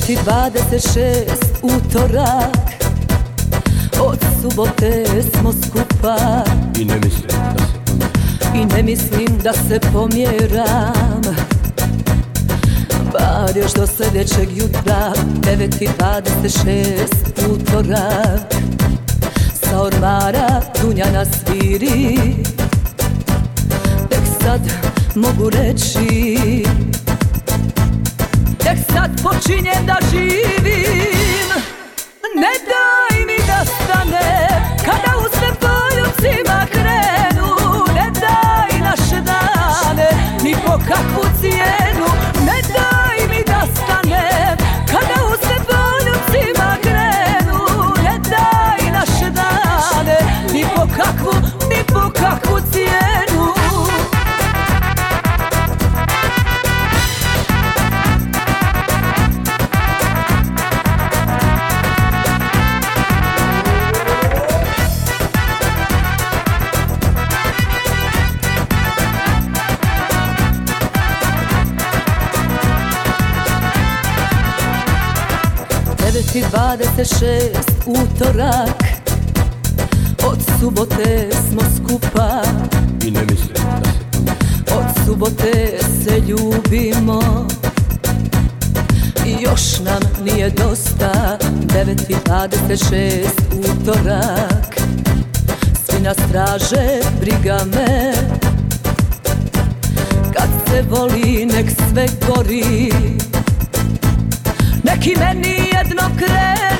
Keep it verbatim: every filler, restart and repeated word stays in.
devet i dvadeset šest utorak, od subote smo skupa. I ne mislim da se pomjeram. I ne mislim da se pomjeram, bar još do sljedećeg jutra. Devet i dvadeset šest utorak, sa ormara Dunjana sviri. Tek sad mogu reći, tek sad počinjem da živim. Ne daj mi da stane kada u sve poljubcima krenu. Ne daj naše dane ni po kakvu cijenu. Ne daj mi da stane kada u sve poljubcima krenu. Ne daj naše dane ni po kakvu, ni po kakvu cijenu. devet i dvadeset šest utorak, od subote smo skupa. I ne mislim da se pomjeram. Od subote se ljubimo i još nam nije dosta. Devet i dvadeset šest utorak, svi nas traže, briga me. Kad se voli nek sve gori, neki meni jedno krene.